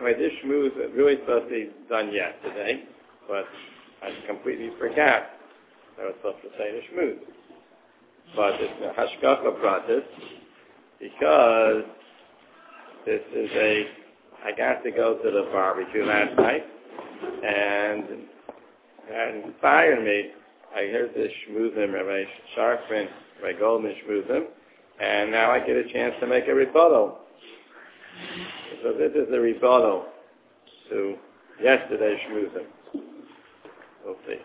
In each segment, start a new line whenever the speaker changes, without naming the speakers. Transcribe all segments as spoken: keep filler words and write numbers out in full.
Anyway, this shmooze was really supposed to be done yesterday, but I completely forgot I was supposed to say the shmooze. But it's a hashgacha pratis because this is a, I got to go to the barbecue last night, and that inspired me. I heard this shmoozim, Rabbi Sharfin, Rabbi Goldman shmoozim, and now I get a chance to make a rebuttal. So this is a rebuttal to yesterday's shmoozim. We'll see.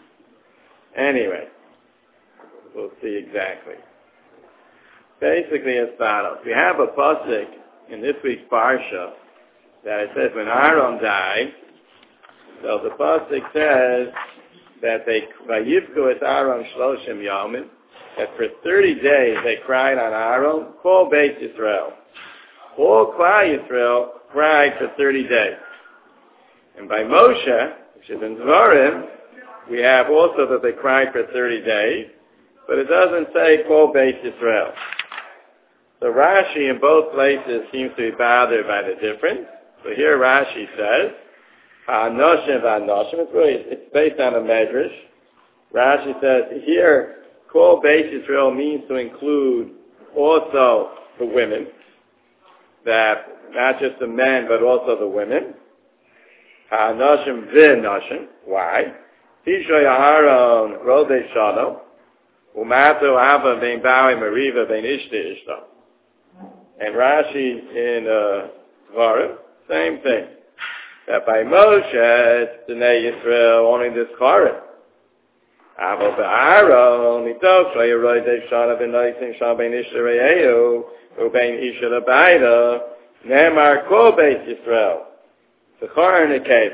Anyway, we'll see exactly. Basically as follows. We have a pasuk in this week's parsha that it says when Aaron died, so the pasuk says that they vayivku et Aaron shloshim yamin, that for thirty days they cried on Aaron, Kol Beit Yisrael. All Klal Yisrael cried for thirty days. And by Moshe, which is in Dvarim, we have also that they cried for thirty days, but it doesn't say Kol Beit Yisrael. So Rashi in both places seems to be bothered by the difference. So here Rashi says, Ha'anoshim v'anoshim, it's really, it's based on a medrash. Rashi says, here, Kol Beit Yisrael means to include also the women, that not just the men, but also the women. Ha'anoshim v'noshim. Why? Tisha Yaharon Rodei Shano, Umato Abba Ben Bawi Mariva Ben Ishta Ishta. And Rashi in uh, Dvarim, same thing. That by Moshe, it's Bnei Yisrael, only this Chorah. Abba Ba'aron, Nito, Shoya Rodei Shano Ben Noisim Shano Ben Ishta Re'eu, Ubein Isha L'Baida, Nemar Kol Beit Yisrael. The Chorah in the cave.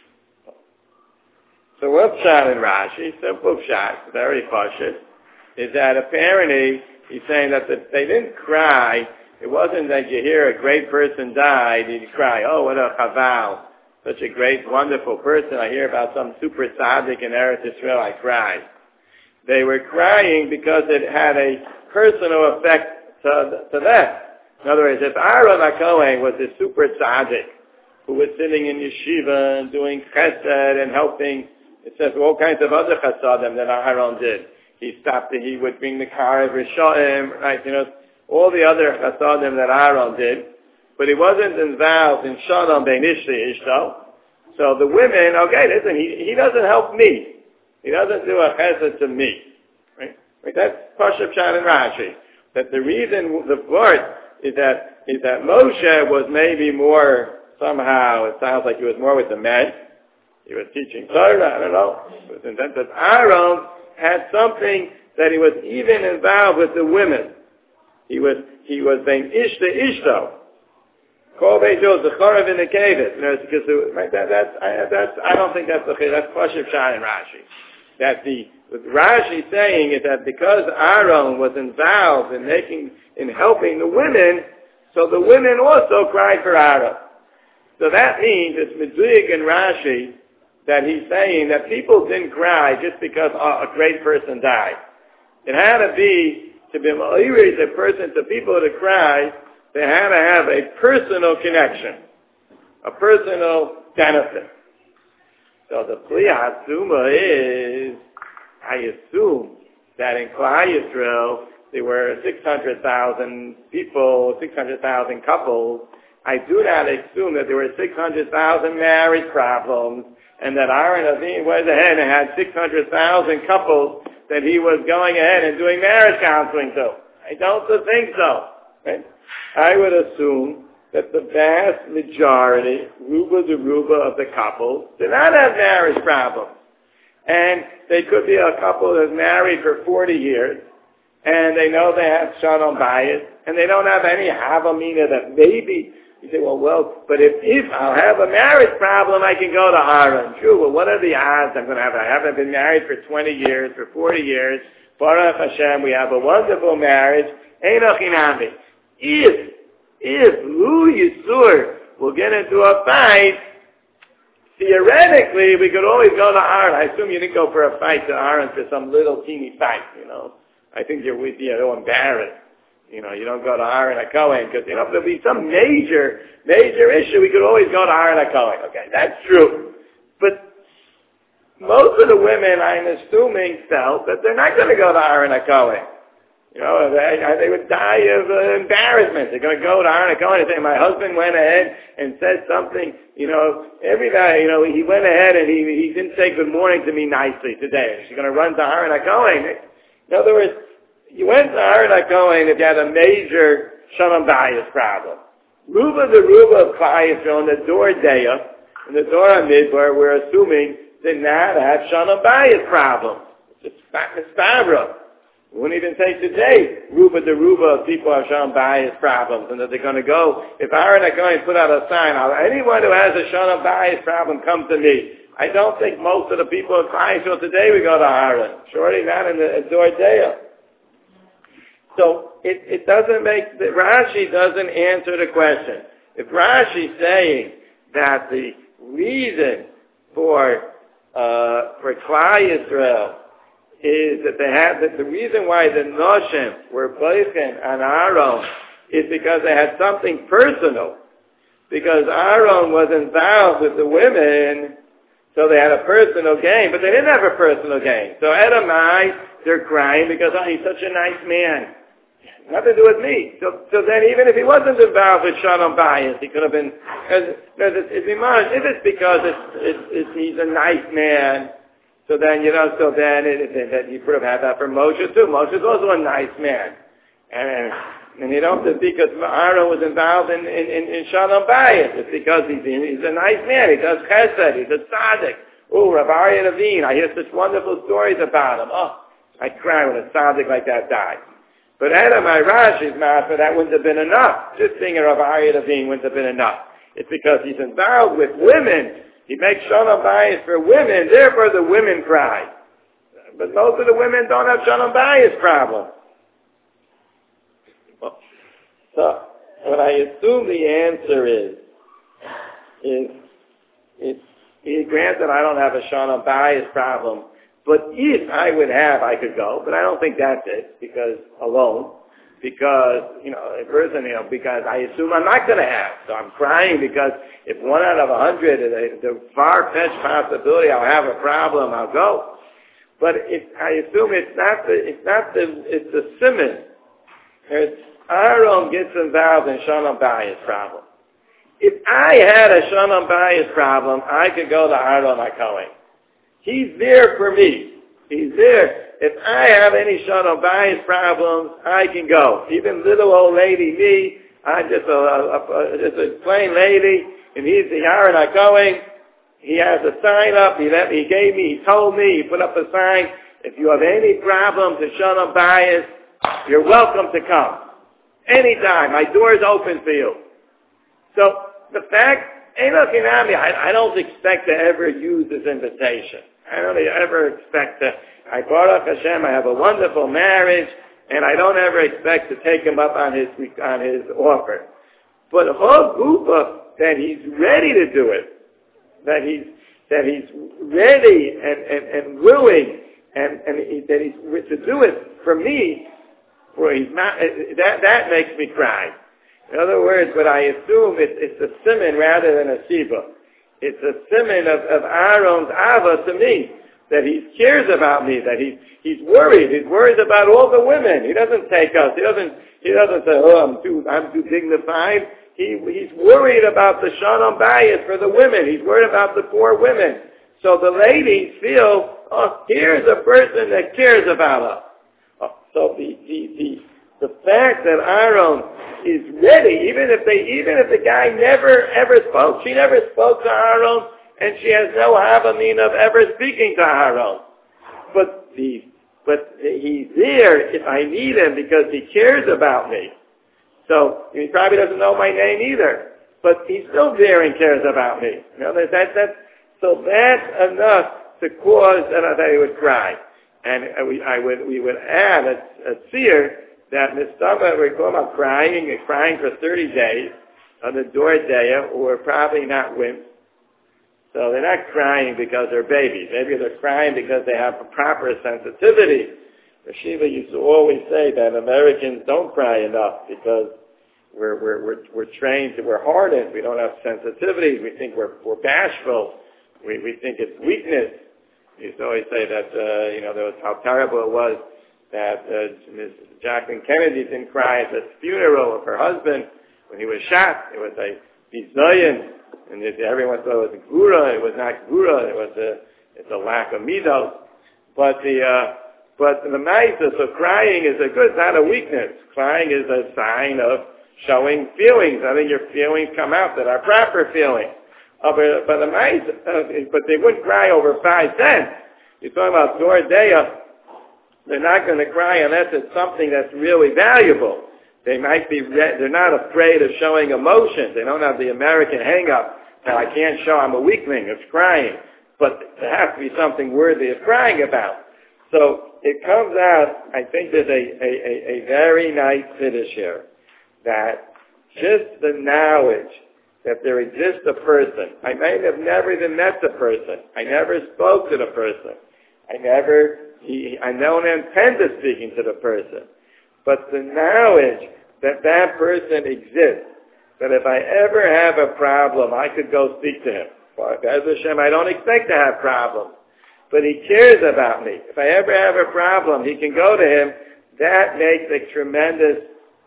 So what's shot in Rashi, simple shot, very cautious, is that apparently he's saying that the, they didn't cry. It wasn't that you hear a great person died and you cry, oh, what a chaval, such a great, wonderful person. I hear about some super tzaddik in Eretz Yisrael, I cry. They were crying because it had a personal effect to, to them. In other words, if Aaron HaKohen was a super tzaddik who was sitting in yeshiva and doing chesed and helping, it says all kinds of other chasadim that Aaron did. He stopped and he would bring the car of Rishonim, right, you know, all the other chasadim that Aaron did. But he wasn't involved in Shalom Ben Ishta Ishto. So the women, okay, listen, he, he doesn't help me. He doesn't do a chesed to me. Right? Right? That's Pashup Shan and Rashi. That the reason, the part is that, is that Moshe was maybe more, somehow, it sounds like he was more with the men. He was teaching Torah, I don't know. It was invented. Aaron had something that he was even involved with the women. He was, he was saying Ishta Ishto. Kol Beit Yisrael, the Chorav in the Kevis. You know, because the, right, that, that's, I, that's, I don't think that's the that's Pashup Shan and Rashi. That the, what Rashi saying is that because Aaron was involved in making, in helping the women, so the women also cried for Aaron. So that means it's Meduyik and Rashi that he's saying that people didn't cry just because oh, a great person died. It had to be, to be a person, to people to cry, they had to have a personal connection, a personal benefit. So the Pli Hatzuma is, I assume, that in Klal Yisrael, there were six hundred thousand people, six hundred thousand couples. I do not assume that there were six hundred thousand marriage problems, and that Aaron Avin went ahead and had six hundred thousand couples that he was going ahead and doing marriage counseling to. I don't think so. Right? I would assume that the vast majority, ruba de ruba of the couples, did not have marriage problems. And they could be a couple that's married for forty years, and they know they have shalom bayis, and they don't have any havamina that maybe, you say, well, well, but if, if I'll have a marriage problem, I can go to Aaron. True, well, what are the odds I'm going to have? I haven't been married for twenty years, for forty years. Baruch Hashem, we have a wonderful marriage. Einoch Inami. If, if Lu Yisur will get into a fight, theoretically, we could always go to Aaron. I assume you didn't go for a fight to Aaron for some little teeny fight, you know. I think you're with you, you're embarrassed. You know, you don't go to Aaron HaKohen because, you know, if there'll be some major, major issue, we could always go to Aaron HaKohen. Okay, that's true. But most of the women, I'm assuming, felt that they're not going to go to Aaron HaKohen. You know, they, they would die of uh, embarrassment. They're going to go to Aaron HaKohen and say, my husband went ahead and said something, you know, every day, you know, he went ahead and he, he didn't say good morning to me nicely today. She's going to run to Aaron HaKohen. In other words, you went to Aaron HaKohen if you had a major Shalom Bayis problem. Ruba the Ruba of Klal Yisrael in the Dor Deya, in the Dor Midbar, we're assuming did not have Shalom Bayis problem. It's Mistabra. We wouldn't even say today, Ruba the Ruba of people have Shalom Bayis problems, and that they're going to go, if Aaron HaKohen put out a sign, anyone who has a Shalom Bayis problem, come to me. I don't think most of the people in Klal Yisrael today we go to Aaron. Surely not in the Dor Deya. So it, it doesn't make, Rashi doesn't answer the question. If Rashi's saying that the reason for, uh, for Klal Yisrael is that they had, that the reason why the Noshim were Boichen and Aaron is because they had something personal. Because Aaron was involved with the women, so they had a personal gain, but they didn't have a personal gain. So Edomai, they're crying because, oh, he's such a nice man. Nothing to do with me. So, so then even if he wasn't involved with Shalom Bayis, he could have been, because it's, it's, if it's because it's, it's, it's, he's a nice man, so then, you know, so then it, it, it, you could have had that for Moshe too. Moshe's also a nice man. And, and you don't have to, because Aaron was involved in, in, in, in Shalom Bayis. It's because he's, he's a nice man. He does chesed. He's a tzaddik. Oh, Rav Aryeh Levine. I hear such wonderful stories about him. Oh, I cry when a tzaddik like that dies. But Edomai Rashi's master, that wouldn't have been enough. Just thinking of Aryeh Levine wouldn't have been enough. It's because he's involved with women. He makes Shalom Bayis for women, therefore the women cry. But most of the women don't have Shalom Bayis problem. So, what I assume the answer is, is, is, granted I don't have a Shalom Bayis problem, but if I would have, I could go. But I don't think that's it, because alone. Because, you know, a person, you know, because I assume I'm not going to have. So I'm crying because if one out of a hundred, the, the far-fetched possibility I'll have a problem, I'll go. But if I assume it's not the, it's not the, it's the simon. It's Aaron gets involved in Shalom Bayis problem. If I had a Shalom Bayis problem, I could go to Aaron HaKohen. He's there for me. He's there. If I have any Shalom Bayis problems, I can go. Even little old lady me, I'm just a, a, a, just a plain lady, and he's the Aaron HaKohen. He has a sign up. He let me, he gave me, he told me, he put up a sign. If you have any problems in Shalom Bayis, you're welcome to come. Anytime. My door is open for you. So the fact, I, I don't expect to ever use this invitation. I don't ever expect to, I Baruch Hashem, I have a wonderful marriage, and I don't ever expect to take him up on his, on his offer. But Hogufa, that he's ready to do it, that he's, that he's ready and, and, and willing, and, and he, that he's to do it for me, for he's not, that, that makes me cry. In other words, what I assume it's, it's a simon rather than a siba. It's a simon of, of Aaron's ava to me, that he cares about me, that he, he's worried. He's worried about all the women. He doesn't take us. He doesn't, he doesn't say, oh, I'm too, I'm too dignified. He, he's worried about the Shalom Bayis for the women. He's worried about the poor women. So the ladies feel, oh, here's a person that cares about us. Oh, so the, the, the, the fact that Aaron is ready, even if they, even if the guy never ever spoke, she never spoke to Aaron, and she has no havamin of ever speaking to Aaron. But the, but he's there if I need him because he cares about me. So he probably doesn't know my name either, but he's still there and cares about me. You know, that, that, that, so that's enough to cause that I would cry. And we, I would, we would add a, a seer that Mistama, we're talking about crying and crying for thirty days on the Dor Deya, or probably not wimps. So they're not crying because they're babies. Maybe they're crying because they have a proper sensitivity. Yeshiva used to always say that Americans don't cry enough because we're, we're, we're, we're trained, we're hardened, we don't have sensitivity, we think we're, we're bashful, we, we think it's weakness. He used to always say that, uh, you know, there was how terrible it was that uh, Miz Jacqueline Kennedy didn't cry at the funeral of her husband when he was shot. It was a bizayon, and it, everyone thought it was a gura. It was not gura. It was a, it's a lack of midos. But the, uh, but the ma'isa, so crying is a good, not a weakness. Crying is a sign of showing feelings. I think your feelings come out that are proper feelings. Uh, but, but the ma'isa, uh, but they wouldn't cry over five cents. You're talking about Zordeya. They're not going to cry unless it's something that's really valuable. They might be, re- they're not afraid of showing emotion. They don't have the American hang-up that I can't show I'm a weakling of crying. But there has to be something worthy of crying about. So it comes out, I think there's a, a, a, a very nice finish here, that just the knowledge that there exists a person. I may have never even met the person. I never spoke to the person. I never, he, I don't intend to speaking to the person. But the knowledge that that person exists, that if I ever have a problem, I could go speak to him. As Hashem, I don't expect to have problems, but he cares about me. If I ever have a problem, he can go to him. That makes a tremendous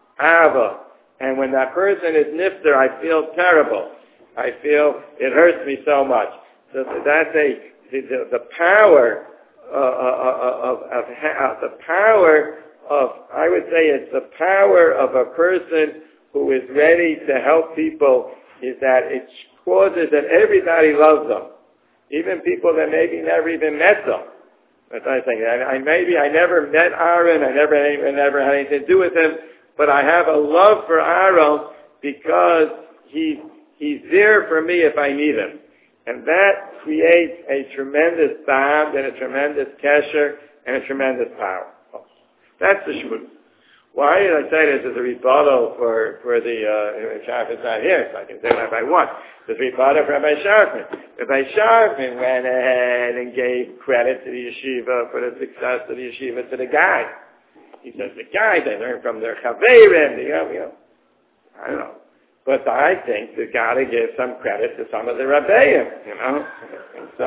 ava. And when that person is nifter, I feel terrible. I feel it hurts me so much. So that's a the, the power uh, of, of, of, of the power of, I would say it's the power of a person who is ready to help people, is that it causes that everybody loves them. Even people that maybe never even met them. That's what I'm saying. I, I maybe I never met Aaron, I never, I never had anything to do with him, but I have a love for Aaron because he, he's there for me if I need him. And that creates a tremendous bond and a tremendous kesher and a tremendous power. That's the shmuz. Why did I say this as a rebuttal for, for the, uh, Sharfman's not here, so I can say that if I want. There's a rebuttal for Rabbi Sharfman. Rabbi Sharfman went ahead and gave credit to the yeshiva for the success of the yeshiva to the guy. He says, the guys, they learn from their chaverim, you know, you know. I don't know. But I think they've got to give some credit to some of the rabbeim, you know. And so,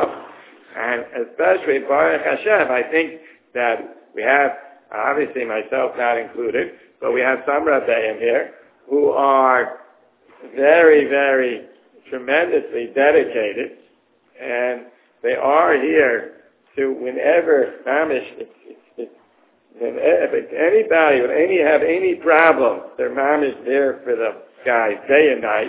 and especially Baruch Hashem, I think that we have, obviously myself not included, but we have some rabbeim here who are very, very tremendously dedicated, and they are here to whenever mamish, it's, it's, it's, whenever anybody would any have any problem, they're mamish there for the guys day and night.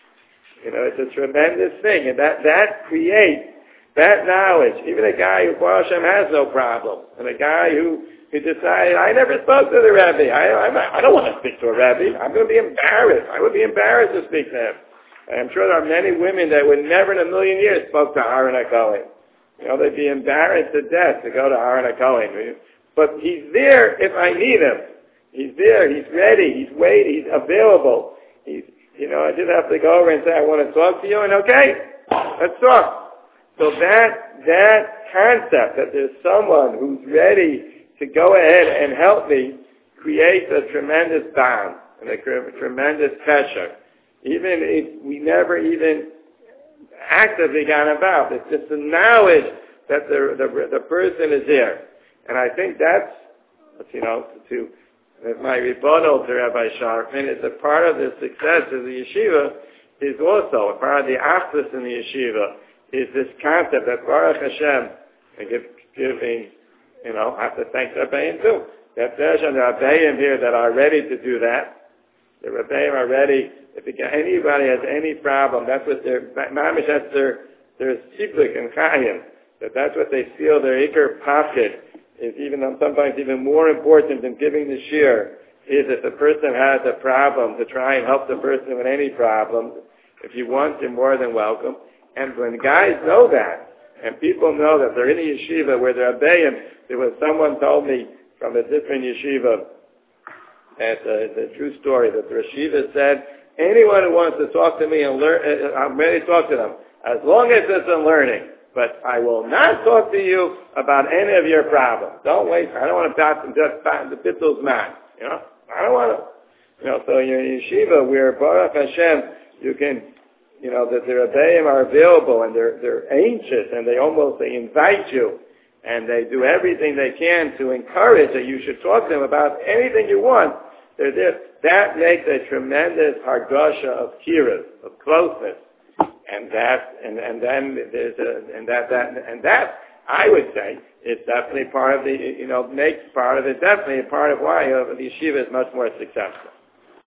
You know, it's a tremendous thing, and that that creates that knowledge. Even a guy who Baruch Hashem has no problem, and a guy who who decided, I never spoke to the Rebbe. I, I, I don't want to speak to a Rebbe. I'm going to be embarrassed. I would be embarrassed to speak to him. And I'm sure there are many women that would never in a million years spoke to Aaron HaKohen. You know, they'd be embarrassed to death to go to Aaron HaKohen. But he's there if I need him. He's there. He's ready. He's waiting. He's available. He's, you know, I just have to go over and say, I want to talk to you, and okay, let's talk. So that, that concept that there's someone who's ready to go ahead and help me creates a tremendous bond and a tremendous pressure. Even if we never even actively got about, it's just the knowledge that the, the, the person is there. And I think that's, you know, to, my rebuttal to Rabbi Sharfman is a part of the success of the yeshiva is also, a part of the achdus in the yeshiva is this concept that Baruch Hashem, and give, giving, you know, I have to thank the Rebbeim too. That there's the Rebbeim here that are ready to do that. The Rebbeim are ready. If anybody has any problem, that's what their, mamish, that's their, their siblik and chayim. That that's what they feel their ikar pocket is even, sometimes even more important than giving the shir, is if the person has a problem, to try and help the person with any problem. If you want, you're more than welcome. And when guys know that, and people know that they're in a yeshiva where they're Rebbeim, there was someone told me from a different yeshiva, and uh, it's a true story, that the yeshiva said, anyone who wants to talk to me and learn, uh, I'm ready to talk to them, as long as it's in learning. but I will not talk to you about any of your problems. Don't waste, I don't want to bat the Bittel's man, you know? I don't want to, you know, so in your yeshiva where Baruch Hashem, you can, you know, that the Rebbeim are available and they're, they're anxious and they almost, they invite you and they do everything they can to encourage that you should talk to them about anything you want. They're there. That makes a tremendous hargasha of kiras, of closeness. And that, and, and then there's a, and that, that, and that, I would say, is definitely part of the, you know, makes part of it, definitely a part of why uh, the yeshiva is much more successful.